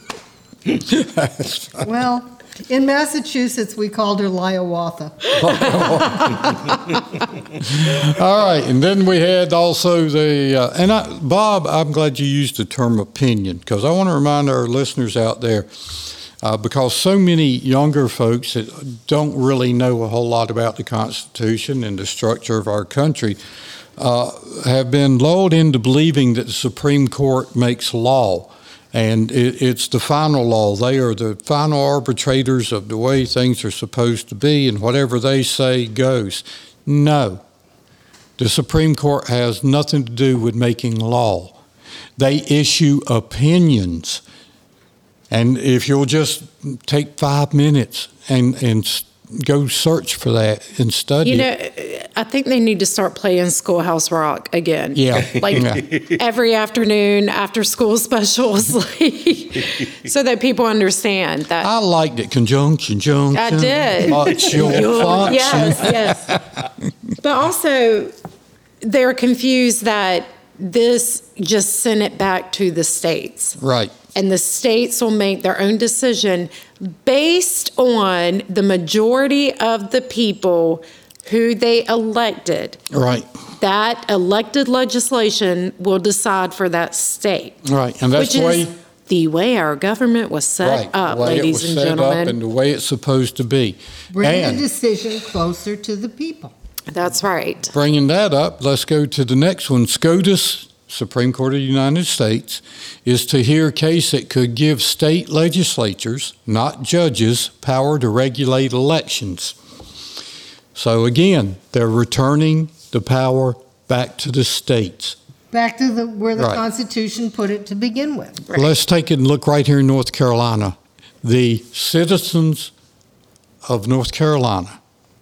Well, in Massachusetts, we called her Liawatha. All right, and then we had also the, uh, and I, Bob, I'm glad you used the term opinion, because I want to remind our listeners out there, uh, because so many younger folks that don't really know a whole lot about the Constitution and the structure of our country uh, have been lulled into believing that the Supreme Court makes law. And it, it's the final law. They are the final arbitrators of the way things are supposed to be, and whatever they say goes. No. The Supreme Court has nothing to do with making law. They issue opinions. And if you'll just take five minutes and, and go search for that and study You know, it. I think they need to start playing Schoolhouse Rock again. Yeah. Like Yeah. every afternoon after school specials, like, so that people understand that. I liked it. Conjunction, junction. I did. What's your function? Yes, yes. But also, they're confused that this just sent it back to the states. Right. And the states will make their own decision based on the majority of the people who they elected. Right. That elected legislation will decide for that state. Right. And that's which the way. is the way our government was set Right, up, the way ladies it was and set gentlemen. up and the way it's supposed to be. Bring and the decision closer to the people. That's right. Bringing that up, let's go to the next one. SCOTUS, Supreme Court of the United States, is to hear a case that could give state legislatures, not judges, power to regulate elections. So again, they're returning the power back to the states. Back to the where the Right. Constitution put it to begin with. Let's take it and look right here in North Carolina. The citizens of North Carolina,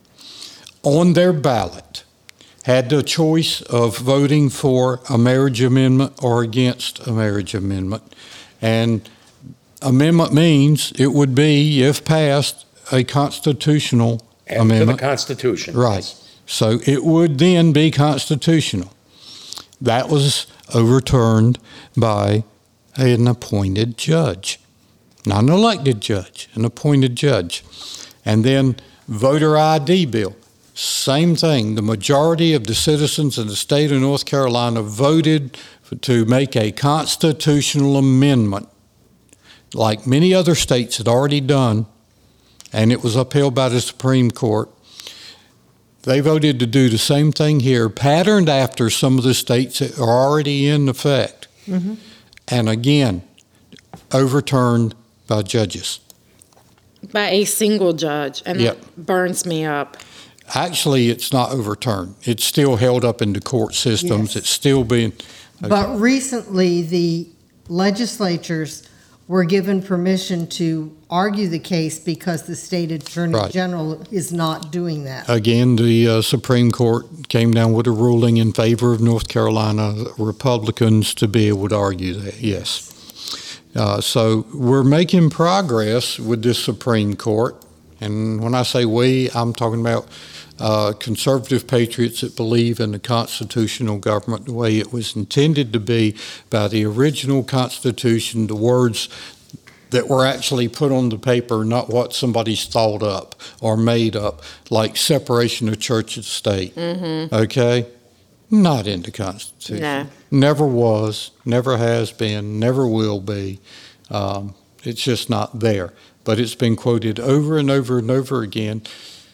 on their ballot, had the choice of voting for a marriage amendment or against a marriage amendment. And amendment means it would be, if passed, a constitutional Add to amendment. the Constitution. Right. So it would then be constitutional. That was overturned by an appointed judge, not an elected judge, an appointed judge. And then voter I D bill, same thing. The majority of the citizens in the state of North Carolina voted to make a constitutional amendment, like many other states had already done, and it was upheld by the Supreme Court. They voted to do the same thing here, patterned after some of the states that are already in effect. Mm-hmm. And again, overturned by judges. By a single judge, and Yep. that burns me up. Actually, it's not overturned. It's still held up in the court systems. Yes. It's still being... But recently, the legislatures were given permission to argue the case because the state attorney Right. general is not doing that. Again, the uh, Supreme Court came down with a ruling in favor of North Carolina Republicans to be able to argue that, yes. Uh, so we're making progress with this Supreme Court. And when I say we, I'm talking about uh, conservative patriots that believe in the constitutional government the way it was intended to be by the original Constitution, the words that were actually put on the paper, not what somebody's thought up or made up, like separation of church and state. Mm-hmm. Okay? Not in the Constitution. No. Never was, never has been, never will be. Um, it's just not there. But it's been quoted over and over and over again.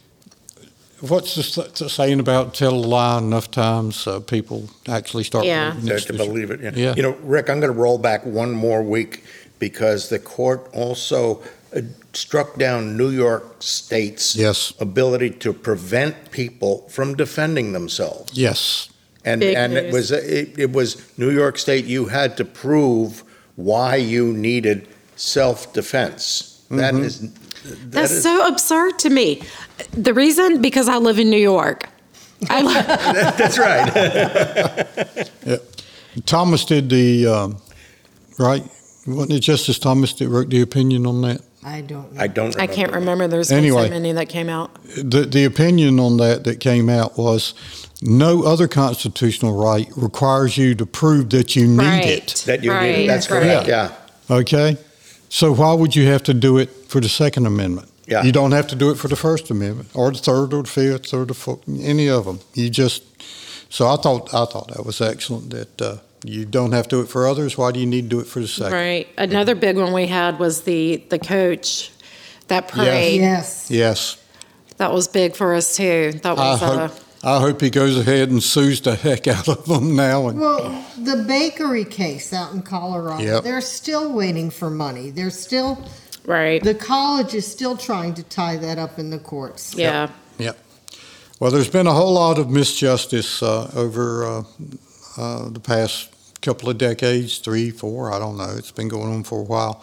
What's the, the saying about tell a lie enough times, uh, people actually start Yeah. believing to, it's to the- believe it. Yeah. Yeah. You know, Rick, I'm going to roll back one more week because the court also uh, struck down New York State's Yes. ability to prevent people from defending themselves. Yes. And Big and it news. was it, it was New York State. You had to prove why you needed self-defense. That Mhm. is that That's is- so absurd to me. The reason, because I live in New York. I li- That's right. Yeah. Thomas did the, um, right? Wasn't it Justice Thomas that wrote the opinion on that? I don't know. I don't. I Remember. can't remember. There's been Anyway. so many that came out. The, the opinion on that that came out was no other constitutional right requires you to prove that you need Right. it. That you Right. needed. That's Right. correct. Yeah. Okay? So why would you have to do it for the Second Amendment? Yeah. You don't have to do it for the First Amendment or the Third or the Fifth or the Fourth, any of them. You just, so I thought, I thought that was excellent that uh, you don't have to do it for others. Why do you need to do it for the Second? Right. Another big one we had was the the coach, that parade. Yes. Yes. That was big for us too. That I was uh, hope, I hope he goes ahead and sues the heck out of them now. And, Well, the bakery case out in Colorado, Yep. they're still waiting for money. They're still, right. the college is still trying to tie that up in the courts. yeah. Yep. Well, there's been a whole lot of misjustice uh, over uh, uh, the past couple of decades, three, four, I don't know. It's been going on for a while.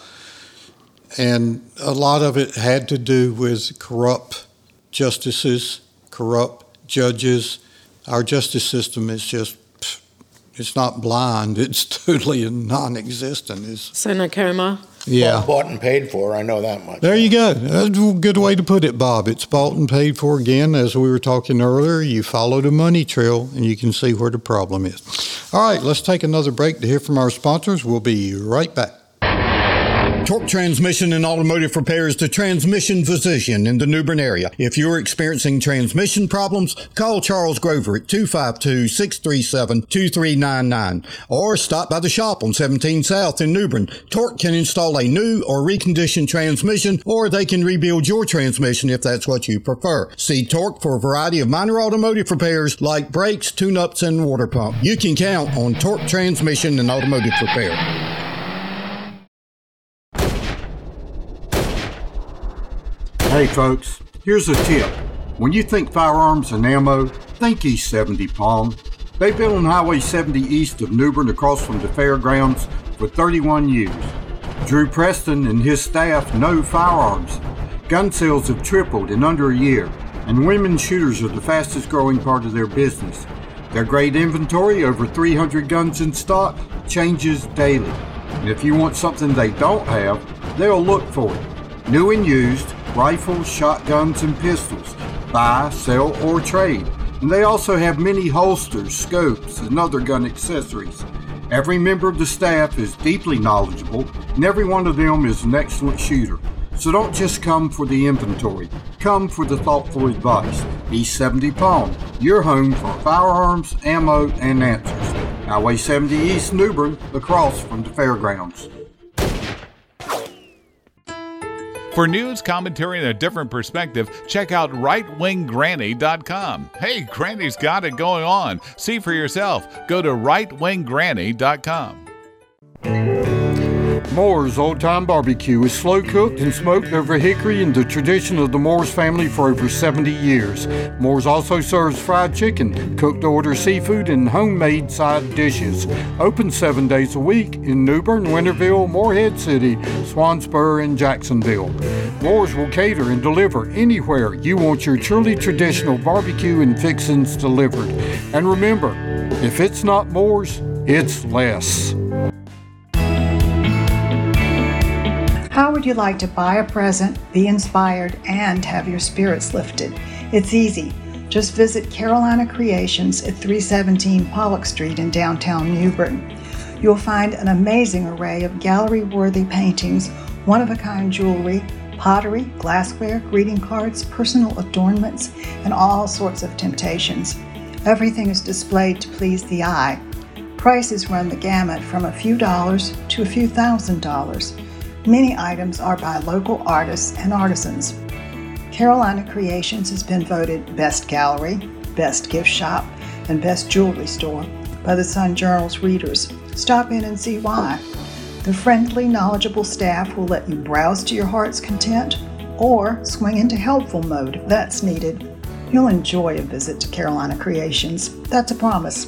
And a lot of it had to do with corrupt justices, corrupt judges. Our justice system is just, pff, it's not blind. It's totally non-existent. It's, Sonoma. yeah. Bought and paid for. I know that much. There you go. That's a good way to put it, Bob. It's bought and paid for again. As we were talking earlier, you follow the money trail and you can see where the problem is. All right, let's take another break to hear from our sponsors. We'll be right back. Torque Transmission and Automotive Repair is the transmission physician in the New Bern area. If you're experiencing transmission problems, call Charles Grover at two five two, six three seven, two three nine nine or stop by the shop on seventeen South in New Bern. Torque can install a new or reconditioned transmission, or they can rebuild your transmission if that's what you prefer. See Torque for a variety of minor automotive repairs like brakes, tune-ups, and water pump. You can count on Torque Transmission and Automotive Repair. Hey folks, here's a tip. When you think firearms and ammo, think East seventy Palm. They've been on Highway seventy east of New Bern across from the fairgrounds for thirty-one years. Drew Preston and his staff know firearms. Gun sales have tripled in under a year, and women shooters are the fastest growing part of their business. Their great inventory, over three hundred guns in stock, changes daily. And if you want something they don't have, they'll look for it. New and used, rifles, shotguns, and pistols. Buy, sell, or trade. And they also have many holsters, scopes, and other gun accessories. Every member of the staff is deeply knowledgeable, and every one of them is an excellent shooter. So don't just come for the inventory. Come for the thoughtful advice. East seventy Palm, your home for firearms, ammo, and answers. Highway seventy East, New Bern, across from the fairgrounds. For news, commentary, and a different perspective, check out right wing granny dot com. Hey, Granny's got it going on. See for yourself. Go to right wing granny dot com. Moore's Old Time Barbecue is slow cooked and smoked over hickory in the tradition of the Moore's family for over seventy years. Moore's also serves fried chicken, cooked to order seafood, and homemade side dishes. Open seven days a week in New Bern, Winterville, Morehead City, Swansboro, and Jacksonville. Moore's will cater and deliver anywhere you want your truly traditional barbecue and fixings delivered. And remember, if it's not Moore's, it's less. How would you like to buy a present, be inspired, and have your spirits lifted? It's easy. Just visit Carolina Creations at three seventeen Pollock Street in downtown New Bern. You'll find an amazing array of gallery-worthy paintings, one-of-a-kind jewelry, pottery, glassware, greeting cards, personal adornments, and all sorts of temptations. Everything is displayed to please the eye. Prices run the gamut from a few dollars to a few thousand dollars. Many items are by local artists and artisans. Carolina Creations has been voted Best Gallery, Best Gift Shop, and Best Jewelry Store by the Sun Journal's readers. Stop in and see why. The friendly, knowledgeable staff will let you browse to your heart's content or swing into helpful mode if that's needed. You'll enjoy a visit to Carolina Creations. That's a promise.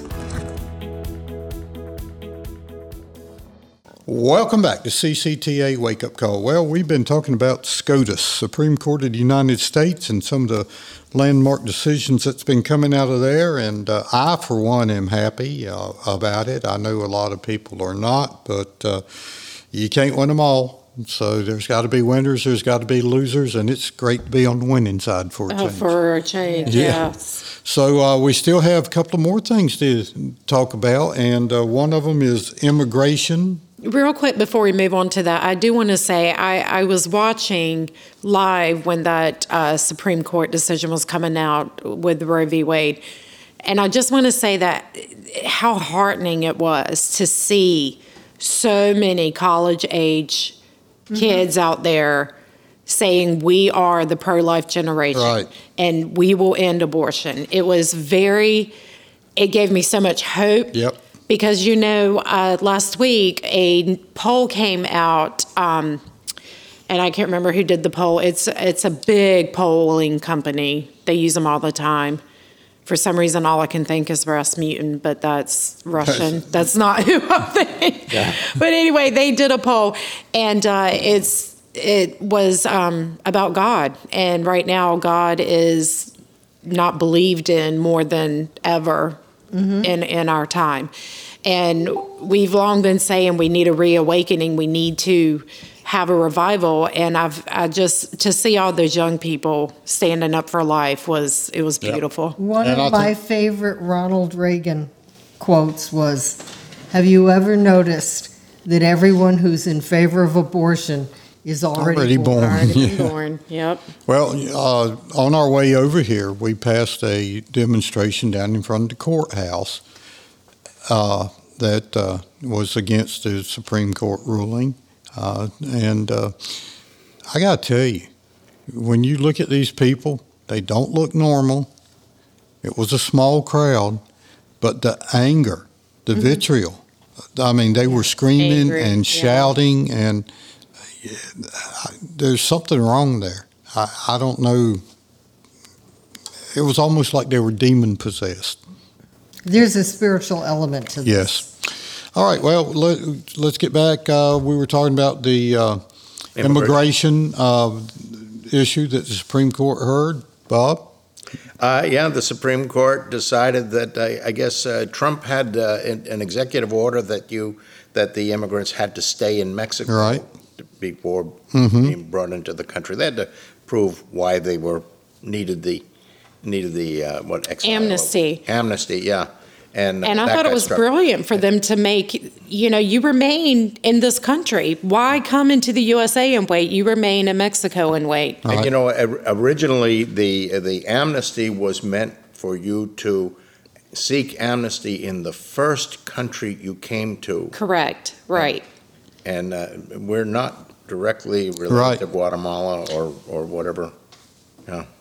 Welcome back to C C T A Wake Up Call. Well, we've been talking about SCOTUS, Supreme Court of the United States, and some of the landmark decisions that's been coming out of there. And uh, I, for one, am happy uh, about it. I know a lot of people are not, but uh, you can't win them all. So there's got to be winners, there's got to be losers, and it's great to be on the winning side for a change. Oh, for a change, yeah. yes. So uh, we still have a couple of more things to talk about, and uh, one of them is immigration. Real quick before we move on to that, I do want to say I, I was watching live when that uh, Supreme Court decision was coming out with Roe v. Wade. And I just want to say that how heartening it was to see so many college-age mm-hmm. kids out there saying we are the pro-life generation right. and we will end abortion. It was very, it gave me so much hope. Yep. Because, you know, uh, last week a poll came out, um, and I can't remember who did the poll. It's it's a big polling company. They use them all the time. For some reason, all I can think is Rasputin, but that's Russian. That's not who I think. Yeah. But anyway, they did a poll, and uh, it's it was um, about God. And right now, God is not believed in more than ever. Mm-hmm. in, in our time. And we've long been saying we need a reawakening. We need to have a revival. And I've I just, to see all those young people standing up for life was, it was beautiful. Yep. One and of my think- favorite Ronald Reagan quotes was, have you ever noticed that everyone who's in favor of abortion is already, already born. born. Already yeah. born, yep. Well, uh, on our way over here, we passed a demonstration down in front of the courthouse uh, that uh, was against the Supreme Court ruling. Uh, and uh, I got to tell you, when you look at these people, they don't look normal. It was a small crowd, but the anger, the mm-hmm. vitriol, I mean, they were screaming Angry, and shouting, yeah. and there's something wrong there. I, I don't know. It was almost like they were demon possessed. There's a spiritual element to this. Yes. All right. Well, let, let's get back. Uh, we were talking about the uh, immigration uh, issue that the Supreme Court heard. Bob? Uh, yeah, the Supreme Court decided that uh, I guess uh, Trump had uh, an executive order that you that the immigrants had to stay in Mexico. Right. Before mm-hmm. being brought into the country, they had to prove why they were needed the needed the uh, what exile, amnesty. Amnesty, yeah, and and I thought it was struck. brilliant for them to make. You know, you remain in this country. Why come into the U S A and wait? You remain in Mexico and wait. And, you know, originally the the amnesty was meant for you to seek amnesty in the first country you came to. Correct. Right. And, and uh, we're not directly related right. to Guatemala or or whatever. Yeah.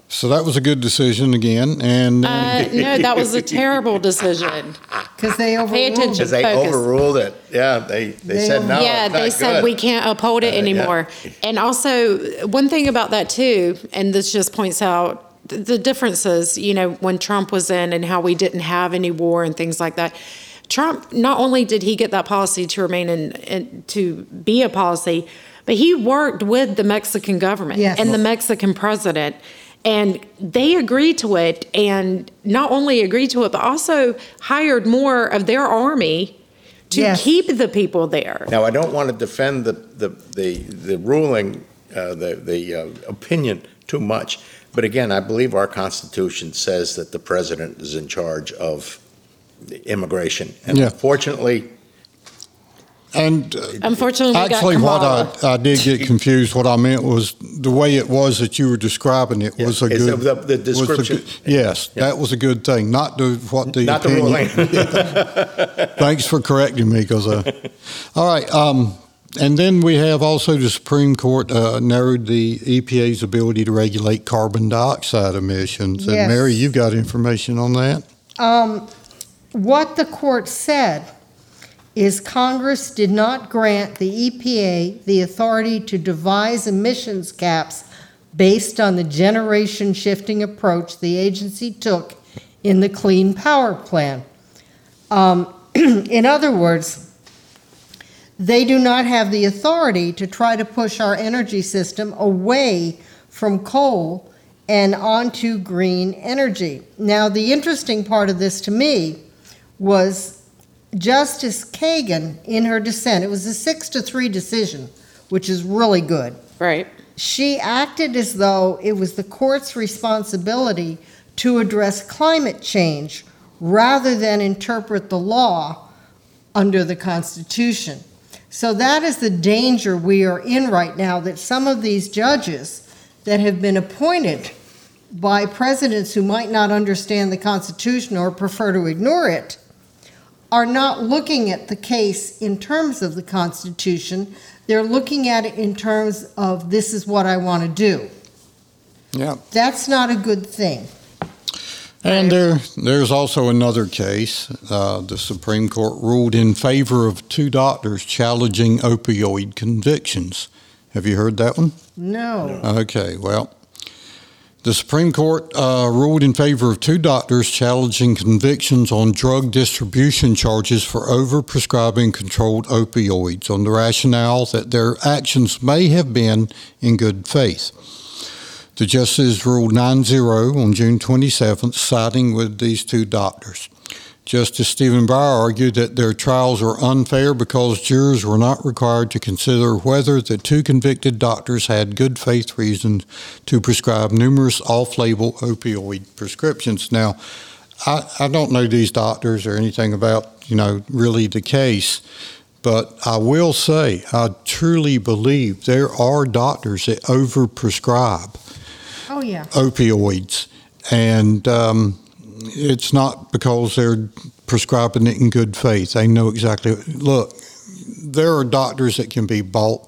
So that was a good decision again, and uh, no, that was a terrible decision because they overruled. Pay attention. Because they focus. overruled it. Yeah, they they, they said no. Yeah, it's not they said good. we can't uphold it Uh, anymore. yeah. And also, one thing about that too, and this just points out th- the differences. You know, when Trump was in and how we didn't have any war and things like that. Trump, not only did he get that policy to remain in, in to be a policy, but he worked with the Mexican government Yes. and the Mexican president. And they agreed to it, and not only agreed to it, but also hired more of their army to Yes. keep the people there. Now, I don't want to defend the the the, the ruling, uh, the the uh, opinion too much, but again, I believe our Constitution says that the president is in charge of immigration, and Yeah. unfortunately. And uh, Unfortunately, we actually, got what I, I did get confused. What I meant was the way it was that you were describing it was Yeah, a it's good. the- the was a description. good- yes, Yeah. that was a good thing. Not the what the Not the opinion. ruling. Thanks for correcting me, because. Uh, all right, um, and then we have also the Supreme Court uh, narrowed the E P A's ability to regulate carbon dioxide emissions. And Yes. Mary, you've got information on that. Um, what the court said is Congress did not grant the E P A the authority to devise emissions caps based on the generation shifting approach the agency took in the Clean Power Plan. Um, in other words, they do not have the authority to try to push our energy system away from coal and onto green energy. Now, the interesting part of this to me was Justice Kagan, in her dissent, it was a six to three decision, which is really good. Right. She acted as though it was the court's responsibility to address climate change rather than interpret the law under the Constitution. So that is the danger we are in right now, that some of these judges that have been appointed by presidents who might not understand the Constitution or prefer to ignore it are not looking at the case in terms of the Constitution. They're looking at it in terms of, this is what I want to do. Yeah. That's not a good thing. And there, there's also another case. Uh, the Supreme Court ruled in favor of two doctors challenging opioid convictions. Have you heard that one? No. Okay, well, the Supreme Court uh, ruled in favor of two doctors challenging convictions on drug distribution charges for overprescribing controlled opioids on the rationale that their actions may have been in good faith. The justices ruled nine zero on June twenty-seventh, siding with these two doctors. Justice Stephen Breyer argued that their trials were unfair because jurors were not required to consider whether the two convicted doctors had good faith reasons to prescribe numerous off-label opioid prescriptions. Now, I, I don't know these doctors or anything about, you know, really the case, but I will say I truly believe there are doctors that overprescribe Oh, yeah. opioids, and um, it's not because they're prescribing it in good faith. They know exactly. Look, there are doctors that can be bought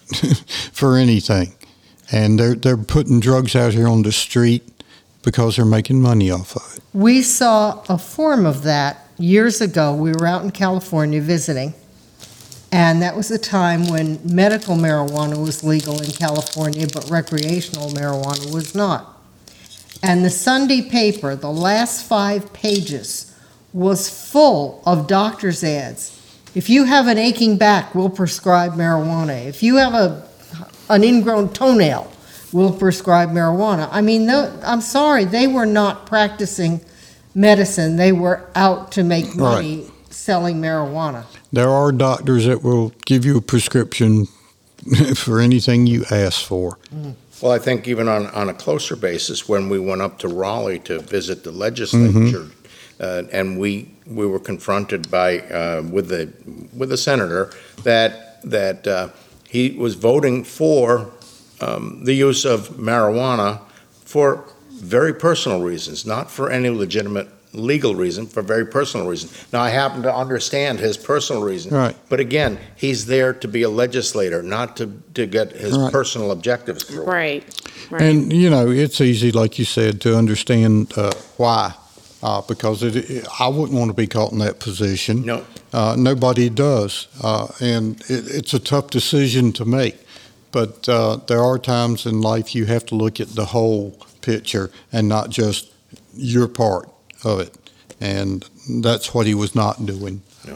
for anything, and they're they're putting drugs out here on the street because they're making money off of it. We saw a form of that years ago. We were out in California visiting, and that was a time when medical marijuana was legal in California, but recreational marijuana was not. And the Sunday paper, the last five pages, was full of doctor's ads. If you have an aching back, we'll prescribe marijuana. If you have a an ingrown toenail, we'll prescribe marijuana. I mean, no, I'm sorry, they were not practicing medicine. They were out to make money Right. selling marijuana. There are doctors that will give you a prescription for anything you ask for. Mm. Well, I think even on, on a closer basis, when we went up to Raleigh to visit the legislature, uh, and we we were confronted by uh, with the with the senator that that uh, he was voting for um, the use of marijuana for very personal reasons, not for any legitimate legal reason, for very personal reason. Now, I happen to understand his personal reason. Right. But again, he's there to be a legislator, not to, to get his Right. personal objectives through. Right. Right. And, you know, it's easy, like you said, to understand uh, why. Uh, because it, it, I wouldn't want to be caught in that position. No. Uh, nobody does. Uh, and it, it's a tough decision to make. But uh, there are times in life you have to look at the whole picture and not just your part of it. And that's what he was not doing. No.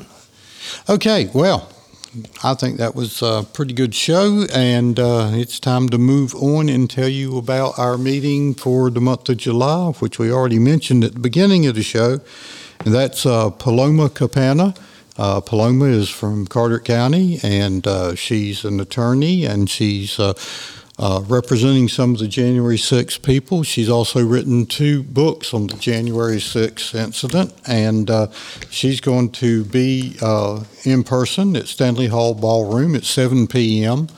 Okay, well, I think that was a pretty good show, and uh, it's time to move on and tell you about our meeting for the month of July, which we already mentioned at the beginning of the show, and that's uh, Paloma Capana. Uh, Paloma is from Carter County, and uh, she's an attorney, and she's uh, uh, representing some of the January sixth people. She's also written two books on the January sixth incident, and uh, she's going to be uh, in person at Stanley Hall Ballroom at seven p.m.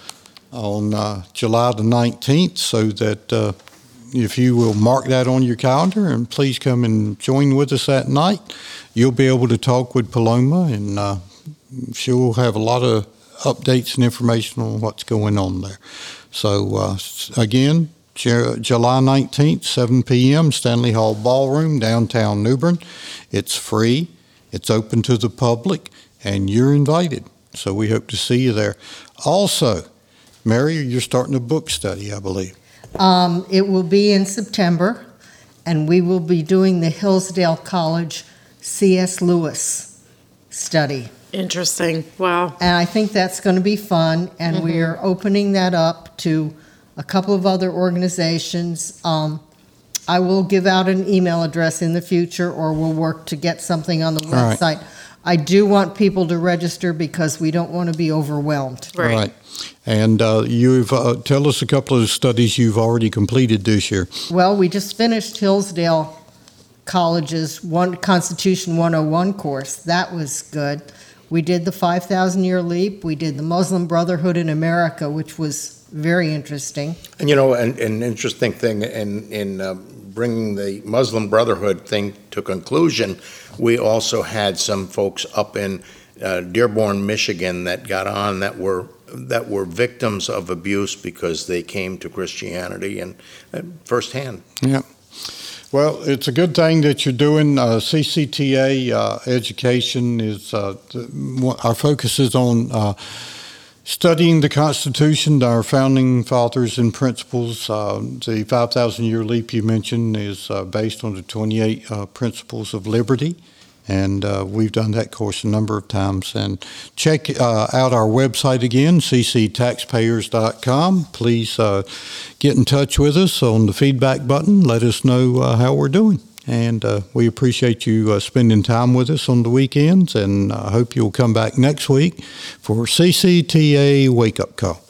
on uh, July the nineteenth, so that uh, if you will mark that on your calendar and please come and join with us that night, you'll be able to talk with Paloma, and uh, she'll have a lot of updates and information on what's going on there. So, uh, again, J- July nineteenth, seven p.m., Stanley Hall Ballroom, downtown New Bern. It's free, it's open to the public, and you're invited. So we hope to see you there. Also, Mary, you're starting a book study, I believe. Um, it will be in September, and we will be doing the Hillsdale College C S. Lewis study. Interesting. Wow. And I think that's going to be fun, and Mhm. we are opening that up to a couple of other organizations. Um, I will give out an email address in the future, or we'll work to get something on the All right. website. I do want people to register because we don't want to be overwhelmed. Right. Right. And uh, you've uh, tell us a couple of studies you've already completed this year. Well, we just finished Hillsdale College's one Constitution one oh one course. That was good. We did the five thousand year leap. We did the Muslim Brotherhood in America, which was very interesting. And, you know, an, an interesting thing in, in uh, bringing the Muslim Brotherhood thing to conclusion, we also had some folks up in uh, Dearborn, Michigan that got on that were that were victims of abuse because they came to Christianity and uh, firsthand. Yeah. Well, it's a good thing that you're doing uh, C C T A uh, education. Is uh, the, our focus is on uh, studying the Constitution, our founding fathers and principles. Uh, the five thousand year leap you mentioned is uh, based on the twenty-eight uh, principles of liberty. And uh, we've done that course a number of times. And check uh, out our website again, c c taxpayers dot com. Please uh, get in touch with us on the feedback button. Let us know uh, how we're doing. And uh, we appreciate you uh, spending time with us on the weekends. And I hope you'll come back next week for C C T A Wake Up Call.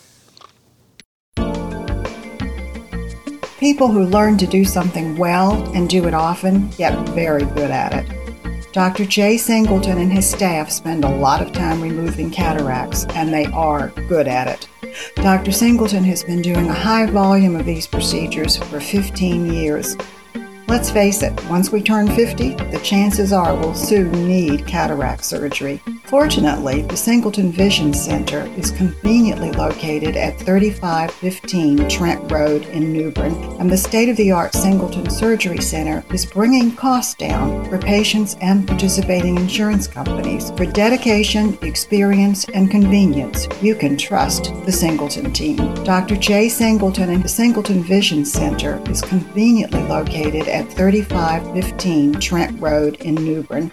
People who learn to do something well and do it often get very good at it. Doctor Jay Singleton and his staff spend a lot of time removing cataracts, and they are good at it. Doctor Singleton has been doing a high volume of these procedures for fifteen years. Let's face it, once we turn fifty, the chances are we'll soon need cataract surgery. Fortunately, the Singleton Vision Center is conveniently located at thirty-five fifteen Trent Road in New Bern, and the state-of-the-art Singleton Surgery Center is bringing costs down for patients and participating insurance companies. For dedication, experience, and convenience, you can trust the Singleton team. Doctor Jay Singleton and the Singleton Vision Center is conveniently located at at thirty-five fifteen Trent Road in New Bern.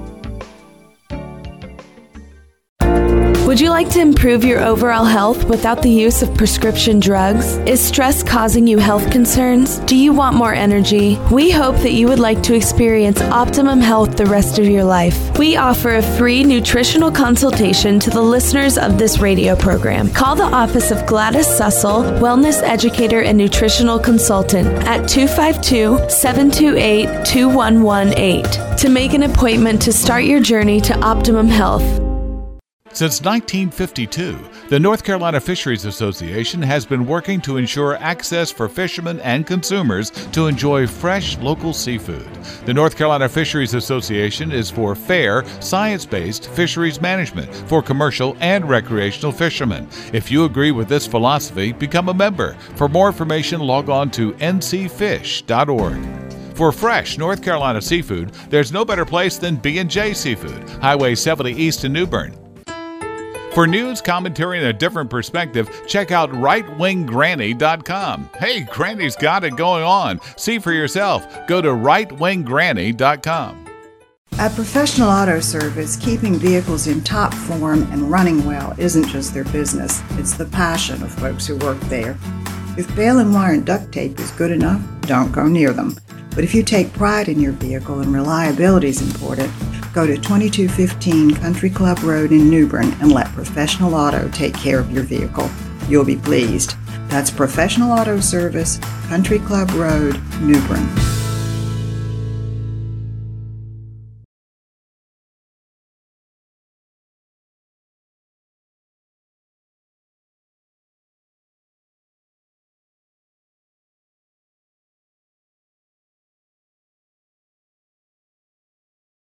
Would you like to improve your overall health without the use of prescription drugs? Is stress causing you health concerns? Do you want more energy? We hope that you would like to experience optimum health the rest of your life. We offer a free nutritional consultation to the listeners of this radio program. Call the office of Gladys Sussel, Wellness Educator and Nutritional Consultant at two five two, seven two eight, two one one eight to make an appointment to start your journey to optimum health. Since nineteen fifty-two, the North Carolina Fisheries Association has been working to ensure access for fishermen and consumers to enjoy fresh local seafood. The North Carolina Fisheries Association is for fair, science-based fisheries management for commercial and recreational fishermen. If you agree with this philosophy, become a member. For more information, log on to n c fish dot org. For fresh North Carolina seafood, there's no better place than B and J Seafood, Highway seventy East in New Bern. For news, commentary, and a different perspective, check out right wing granny dot com. Hey, Granny's got it going on. See for yourself. Go to right wing granny dot com. At Professional Auto Service, keeping vehicles in top form and running well isn't just their business. It's the passion of folks who work there. If baling and wire and duct tape is good enough, don't go near them. But if you take pride in your vehicle and reliability is important, go to twenty-two fifteen Country Club Road in New Bern and let Professional Auto take care of your vehicle. You'll be pleased. That's Professional Auto Service, Country Club Road, New Bern.